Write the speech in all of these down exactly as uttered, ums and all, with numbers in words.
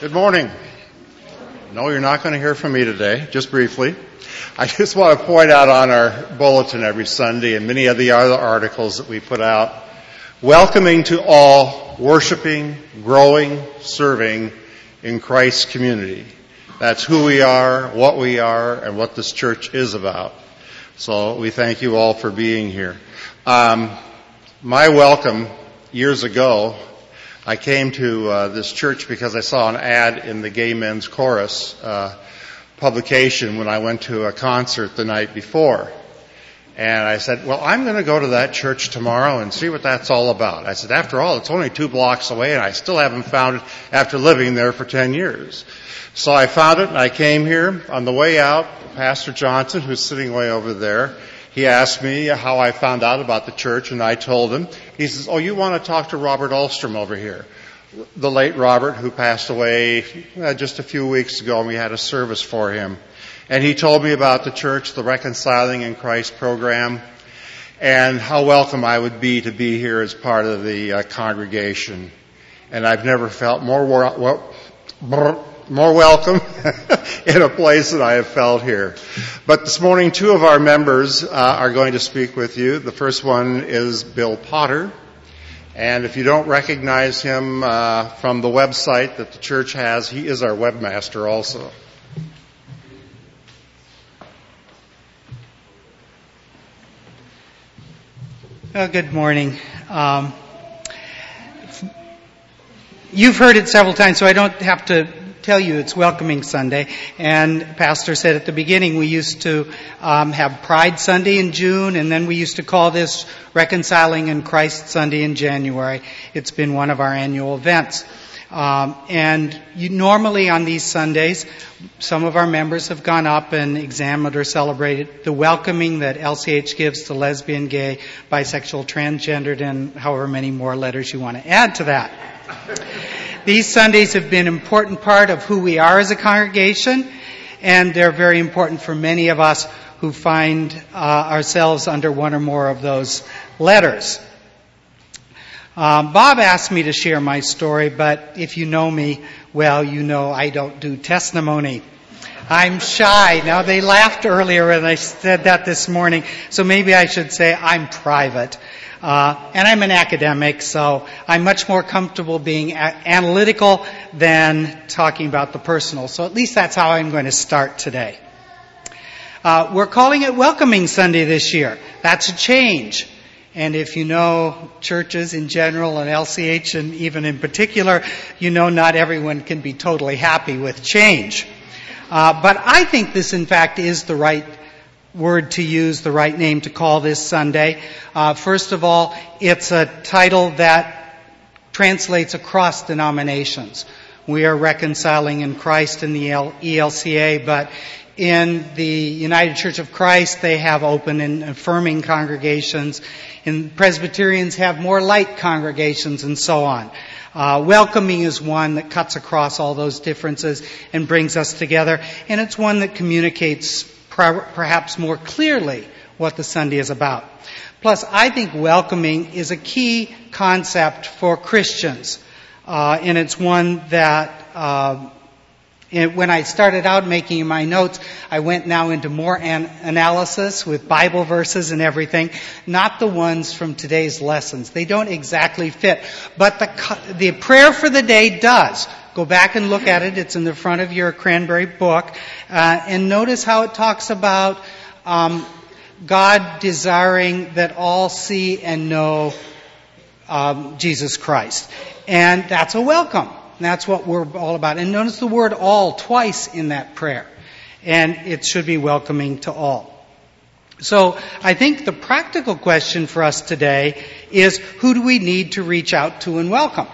Good morning. No, you're not going to hear from me today, just briefly. I just want to point out on our bulletin every Sunday and many of the other articles that we put out, welcoming to all, worshiping, growing, serving in Christ's community. That's who we are, what we are, and what this church is about. So we thank you all for being here. Um, my welcome years ago, I came to uh, this church because I saw an ad in the Gay Men's Chorus uh, publication when I went to a concert the night before. And I said, well, I'm going to go to that church tomorrow and see what that's all about. I said, after all, it's only two blocks away, and I still haven't found it after living there for ten years. So I found it, and I came here. On the way out, Pastor Johnson, who's sitting way over there, he asked me how I found out about the church, and I told him. He says, oh, you want to talk to Robert Ahlstrom over here, the late Robert, who passed away uh, just a few weeks ago, and we had a service for him. And he told me about the church, the Reconciling in Christ program, and how welcome I would be to be here as part of the uh, congregation. And I've never felt more wor- well, brr, more welcome in a place than I have felt here. But this morning, two of our members uh, are going to speak with you. The first one is Bill Potter. And if you don't recognize him uh, from the website that the church has, he is our webmaster also. Well, good morning. Um, you've heard it several times, so I don't have to tell you it's Welcoming Sunday. And Pastor said at the beginning we used to um, have Pride Sunday in June, and then we used to call this Reconciling in Christ Sunday in January. It's been one of our annual events. Um, and you, normally on these Sundays, some of our members have gone up and examined or celebrated the welcoming that L C H gives to lesbian, gay, bisexual, transgendered, and however many more letters you want to add to that. These Sundays have been an important part of who we are as a congregation, and they're very important for many of us who find uh, ourselves under one or more of those letters. Um, Bob asked me to share my story, but if you know me, well, you know I don't do testimony. I'm shy. Now, they laughed earlier when I said that this morning, so maybe I should say I'm private. Uh, and I'm an academic, so I'm much more comfortable being a- analytical than talking about the personal. So at least that's how I'm going to start today. Uh, we're calling it Welcoming Sunday this year. That's a change. And if you know churches in general and L C H and even in particular, you know not everyone can be totally happy with change. Uh, but I think this, in fact, is the right word to use, the right name to call this Sunday. Uh, first of all, it's a title that translates across denominations. We are reconciling in Christ in the E L C A, but in the United Church of Christ, they have open and affirming congregations. And Presbyterians have more light congregations and so on. Uh, welcoming is one that cuts across all those differences and brings us together. And it's one that communicates perhaps more clearly what the Sunday is about. Plus, I think welcoming is a key concept for Christians. Uh, and it's one that, uh, and when I started out making my notes, I went now into more an- analysis with Bible verses and everything, not the ones from today's lessons. They don't exactly fit. But the, the prayer for the day does. Go back and look at it. It's in the front of your Cranberry book. Uh, and notice how it talks about um, God desiring that all see and know um, Jesus Christ. And that's a welcome. That's what we're all about. And notice the word all twice in that prayer. And it should be welcoming to all. So I think the practical question for us today is, who do we need to reach out to and welcome?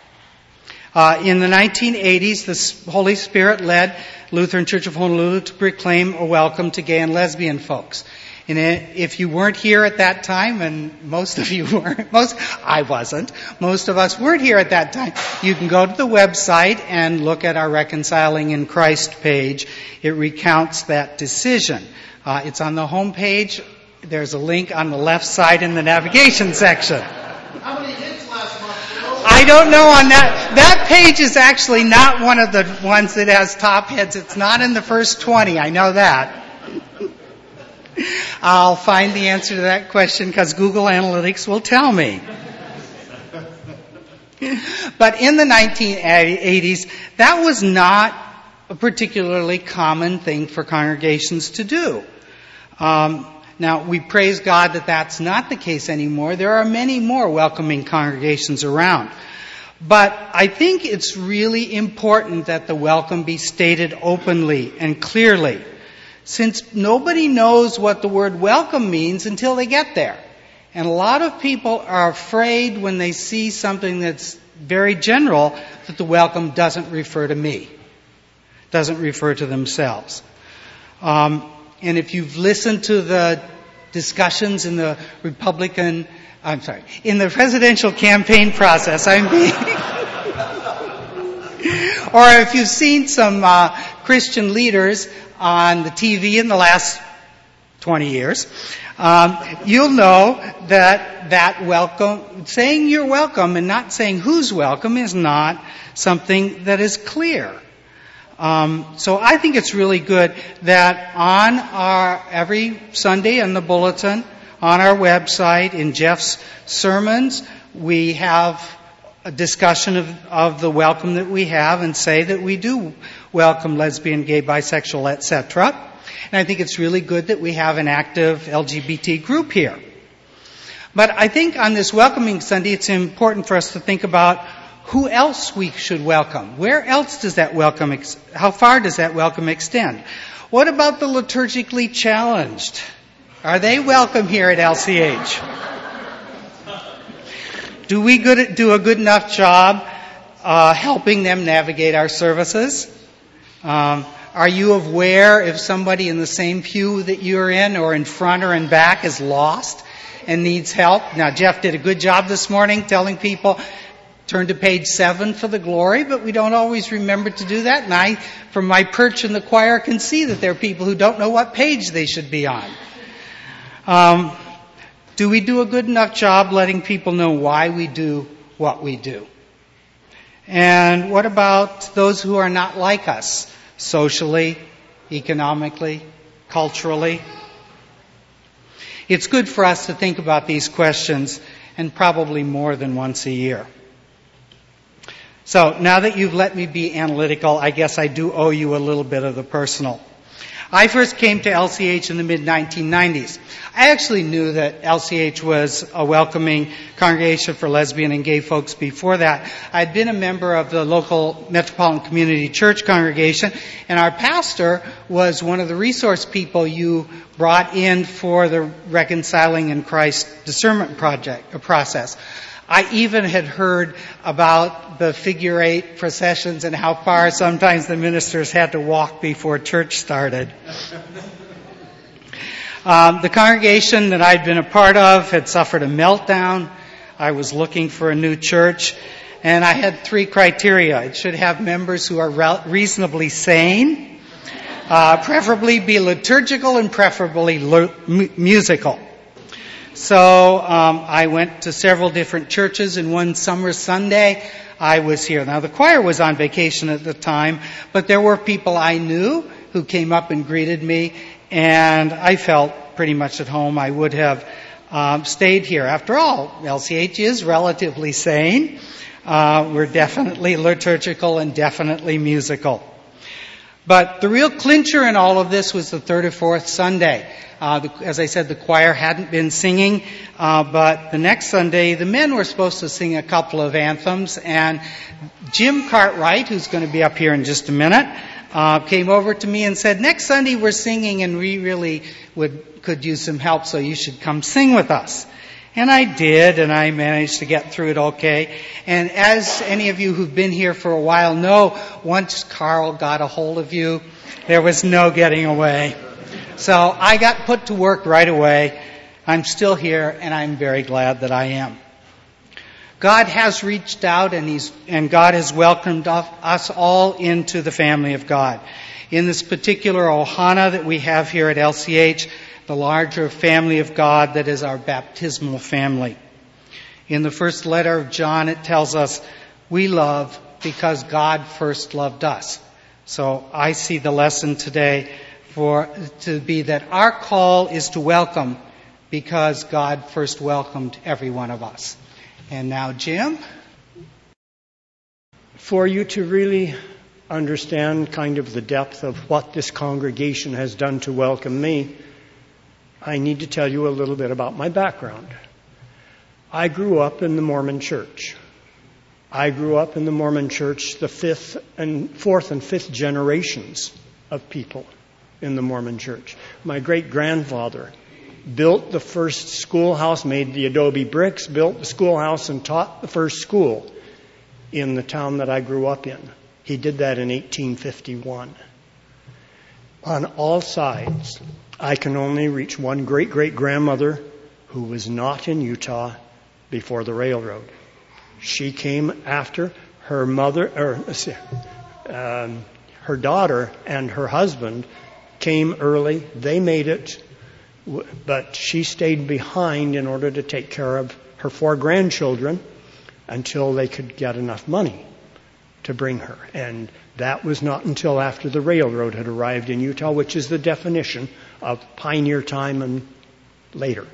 Uh, in the nineteen eighties, the Holy Spirit led Lutheran Church of Honolulu to proclaim a welcome to gay and lesbian folks. And if you weren't here at that time, and most of you weren't, most, I wasn't, most of us weren't here at that time, you can go to the website and look at our Reconciling in Christ page. It recounts that decision. Uh, it's on the home page. There's a link on the left side in the navigation section. How many hits last month, Bill? I don't know on that. That page is actually not one of the ones that has top hits. It's not in the first twenty. I know that. I'll find the answer to that question because Google Analytics will tell me. But in the nineteen eighties, that was not a particularly common thing for congregations to do. Um, now, we praise God that that's not the case anymore. There are many more welcoming congregations around. But I think it's really important that the welcome be stated openly and clearly, since nobody knows what the word welcome means until they get there. And a lot of people are afraid when they see something that's very general that the welcome doesn't refer to me, doesn't refer to themselves. Um, and if you've listened to the discussions in the Republican, I'm sorry, in the presidential campaign process, I'm being, or if you've seen some uh, Christian leaders on the T V in the last twenty years, um, you'll know that that welcome, saying you're welcome and not saying who's welcome is not something that is clear. Um, so I think it's really good that on our every Sunday in the bulletin, on our website, in Jeff's sermons, we have a discussion of, of the welcome that we have and say that we do welcome lesbian, gay, bisexual, et cetera. And I think it's really good that we have an active L G B T group here. But I think on this Welcoming Sunday, it's important for us to think about who else we should welcome. Where else does that welcome, ex- how far does that welcome extend? What about the liturgically challenged? Are they welcome here at L C H? Do we good, do a good enough job uh, helping them navigate our services? Um, are you aware if somebody in the same pew that you're in or in front or in back is lost and needs help? Now, Jeff did a good job this morning telling people, turn to page seven for the glory, but we don't always remember to do that. And I, from my perch in the choir, can see that there are people who don't know what page they should be on. Um, do we do a good enough job letting people know why we do what we do? And what about those who are not like us, socially, economically, culturally? It's good for us to think about these questions, and probably more than once a year. So now that you've let me be analytical, I guess I do owe you a little bit of the personal. I first came to L C H in the mid nineteen nineties. I actually knew that L C H was a welcoming congregation for lesbian and gay folks before that. I'd been a member of the local Metropolitan Community Church congregation, and our pastor was one of the resource people you brought in for the Reconciling in Christ discernment project, uh, process. I even had heard about the figure eight processions and how far sometimes the ministers had to walk before church started. Um, the congregation that I'd been a part of had suffered a meltdown. I was looking for a new church, and I had three criteria. It should have members who are re- reasonably sane, uh, preferably be liturgical, and preferably lo- m- musical. So um, I went to several different churches, and one summer Sunday I was here. Now the choir was on vacation at the time, but there were people I knew who came up and greeted me, and I felt pretty much at home. I would have um, stayed here. After all, L C H is relatively sane. Uh, we're definitely liturgical and definitely musical. But the real clincher in all of this was the third or fourth Sunday. Uh, the, as I said, the choir hadn't been singing, uh, but the next Sunday, the men were supposed to sing a couple of anthems, and Jim Cartwright, who's going to be up here in just a minute, uh, came over to me and said, next Sunday we're singing and we really would could use some help, so you should come sing with us. And I did, and I managed to get through it okay. And as any of you who've been here for a while know, once Carl got a hold of you, there was no getting away. So I got put to work right away. I'm still here, and I'm very glad that I am. God has reached out, and He's and God has welcomed us all into the family of God. In this particular Ohana that we have here at L C H, the larger family of God that is our baptismal family. In the first letter of John, it tells us we love because God first loved us. So I see the lesson today for to be that our call is to welcome because God first welcomed every one of us. And now, Jim? For you to really understand kind of the depth of what this congregation has done to welcome me, I need to tell you a little bit about my background. I grew up in the Mormon Church. I grew up in the Mormon Church, the fifth and fourth and fifth generations of people in the Mormon Church. My great-grandfather built the first schoolhouse, made the adobe bricks, built the schoolhouse, and taught the first school in the town that I grew up in. He did that in eighteen fifty-one. On all sides, I can only reach one great-great-grandmother who was not in Utah before the railroad. She came after her mother, or um, her daughter and her husband came early. They made it, but she stayed behind in order to take care of her four grandchildren until they could get enough money to bring her. And that was not until after the railroad had arrived in Utah, which is the definition of pioneer time and later.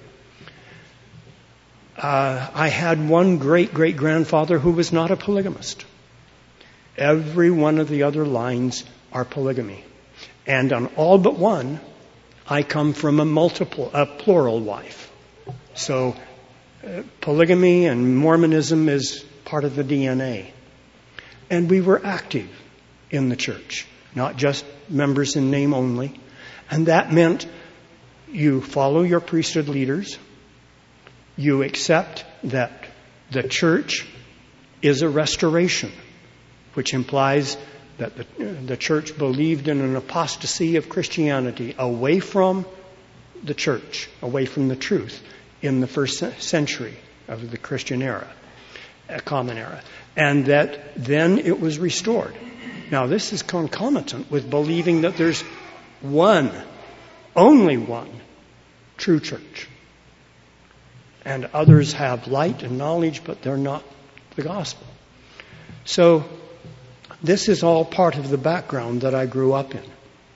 Uh, I had one great-great-grandfather who was not a polygamist. Every one of the other lines are polygamy. And on all but one, I come from a multiple, a plural wife. So uh, polygamy and Mormonism is part of the D N A. And we were active in the church, not just members in name only. And that meant you follow your priesthood leaders. You accept that the church is a restoration, which implies that the, the church believed in an apostasy of Christianity away from the church, away from the truth in the first century of the Christian era, a common era, and that then it was restored. Now, this is concomitant with believing that there's one, only one, true church. And others have light and knowledge, but they're not the gospel. So, this is all part of the background that I grew up in.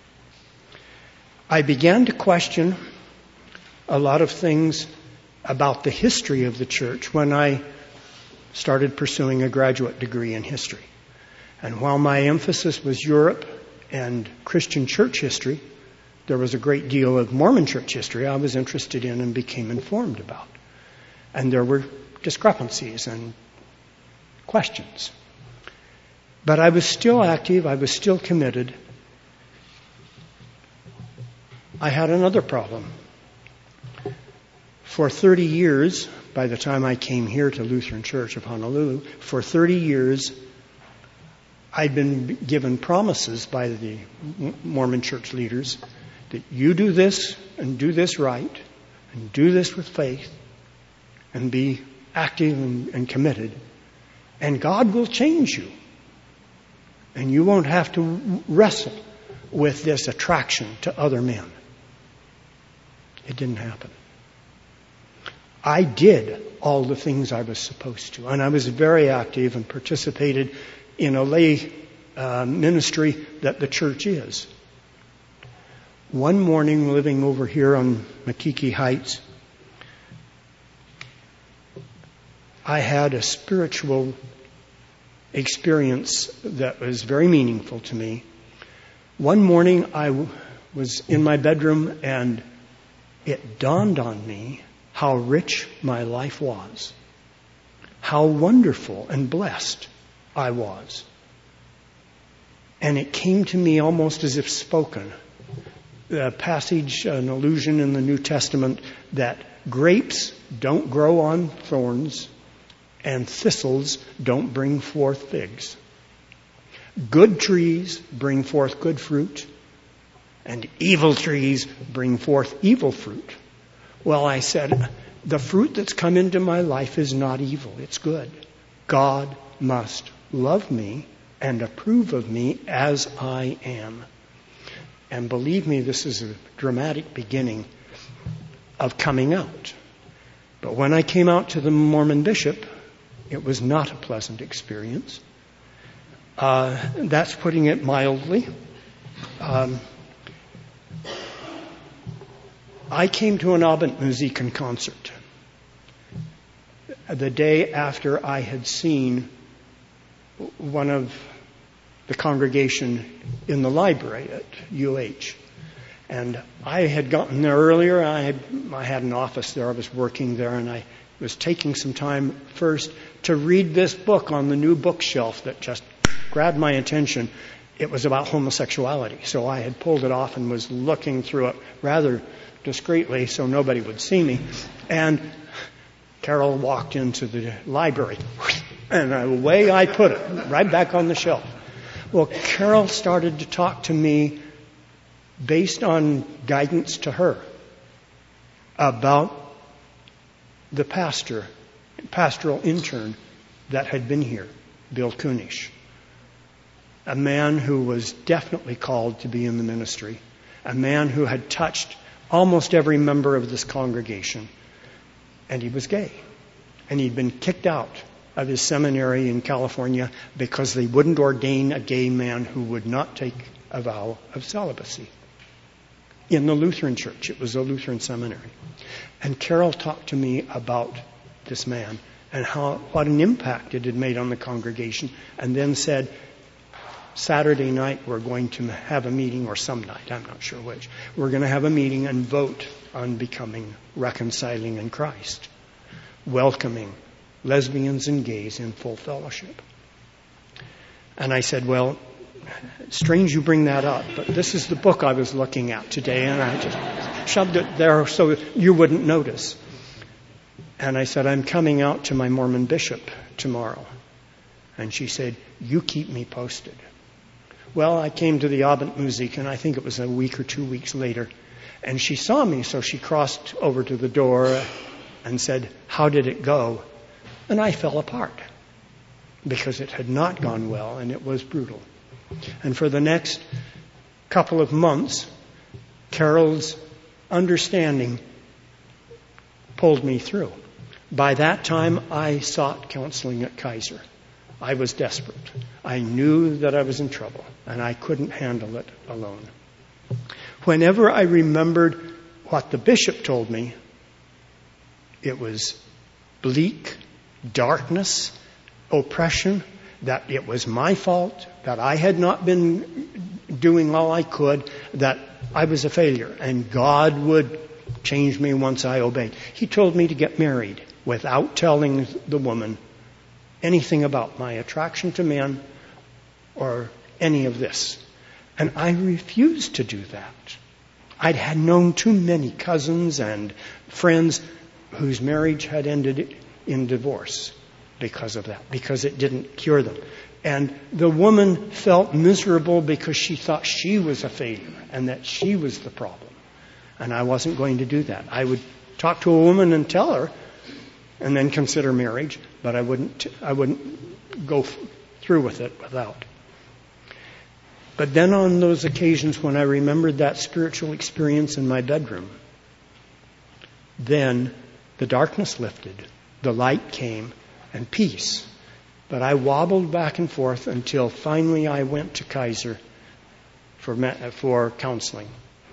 I began to question a lot of things about the history of the church when I started pursuing a graduate degree in history. And while my emphasis was Europe and Christian church history, there was a great deal of Mormon church history I was interested in and became informed about. And there were discrepancies and questions. But I was still active. I was still committed. I had another problem. For thirty years, by the time I came here to Lutheran Church of Honolulu, for thirty years, I'd been given promises by the Mormon church leaders that you do this and do this right and do this with faith and be active and, and committed, and God will change you. And you won't have to wrestle with this attraction to other men. It didn't happen. I did all the things I was supposed to, and I was very active and participated in a lay uh, ministry that the church is. One morning, living over here on Makiki Heights, I had a spiritual experience that was very meaningful to me. One morning I w- was in my bedroom and it dawned on me how rich my life was, how wonderful and blessed I was. And it came to me almost as if spoken. A passage, an allusion in the New Testament that grapes don't grow on thorns and thistles don't bring forth figs. Good trees bring forth good fruit, and evil trees bring forth evil fruit. Well, I said, the fruit that's come into my life is not evil, it's good. God must love me and approve of me as I am. And believe me, this is a dramatic beginning of coming out. But when I came out to the Mormon bishop, it was not a pleasant experience. Uh, that's putting it mildly. Um, I came to an Abendmusiken concert the day after I had seen one of the congregation in the library at U H. And I had gotten there earlier. I had, I had an office there. I was working there, and I was taking some time first to read this book on the new bookshelf that just grabbed my attention. It was about homosexuality. So I had pulled it off and was looking through it rather discreetly so nobody would see me. And Carol walked into the library, and away I put it, right back on the shelf. Well, Carol started to talk to me based on guidance to her about the pastor, pastoral intern that had been here, Bill Kunish. A man who was definitely called to be in the ministry, a man who had touched almost every member of this congregation, and he was gay. And he'd been kicked out of his seminary in California because they wouldn't ordain a gay man who would not take a vow of celibacy. In the Lutheran church, it was a Lutheran seminary. And Carol talked to me about this man and how what an impact it had made on the congregation, and then said, Saturday night we're going to have a meeting, or some night, I'm not sure which. We're going to have a meeting and vote on becoming reconciling in Christ, welcoming lesbians and gays in full fellowship. And I said, well, strange you bring that up, but this is the book I was looking at today, and I just shoved it there so you wouldn't notice. And I said, I'm coming out to my Mormon bishop tomorrow. And she said, you keep me posted. Well, I came to the Abendmusik, and I think it was a week or two weeks later, and she saw me, so she crossed over to the door and said, how did it go? And I fell apart because it had not gone well, and it was brutal. And for the next couple of months, Carol's understanding pulled me through. By that time, I sought counseling at Kaiser. I was desperate. I knew that I was in trouble, and I couldn't handle it alone. Whenever I remembered what the bishop told me, it was bleak, darkness, oppression, that it was my fault, that I had not been doing all I could, that I was a failure, and God would change me once I obeyed. He told me to get married without telling the woman anything about my attraction to men or any of this. And I refused to do that. I'd had known too many cousins and friends whose marriage had ended in divorce because of that, because it didn't cure them. And the woman felt miserable because she thought she was a failure and that she was the problem. And I wasn't going to do that. I would talk to a woman and tell her and then consider marriage, but I wouldn't I wouldn't go f- through with it without. But then on those occasions when I remembered that spiritual experience in my bedroom, then the darkness lifted, the light came, and peace. But I wobbled back and forth until finally I went to Kaiser for for counseling.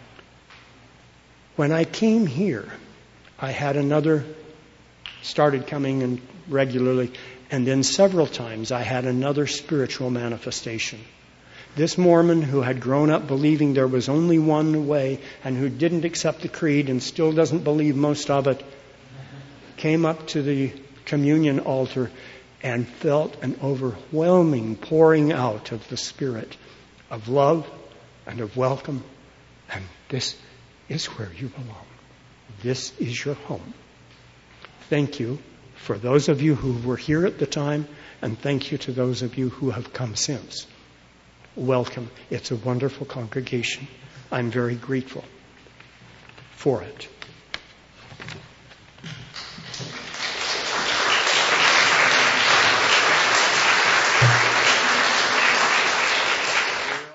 When I came here, I had another, started coming in regularly, and then several times I had another spiritual manifestation. This Mormon who had grown up believing there was only one way and who didn't accept the creed and still doesn't believe most of it, came up to the communion altar and felt an overwhelming pouring out of the Spirit of love and of welcome. And this is where you belong. This is your home. Thank you for those of you who were here at the time, and thank you to those of you who have come since. Welcome. It's a wonderful congregation. I'm very grateful for it.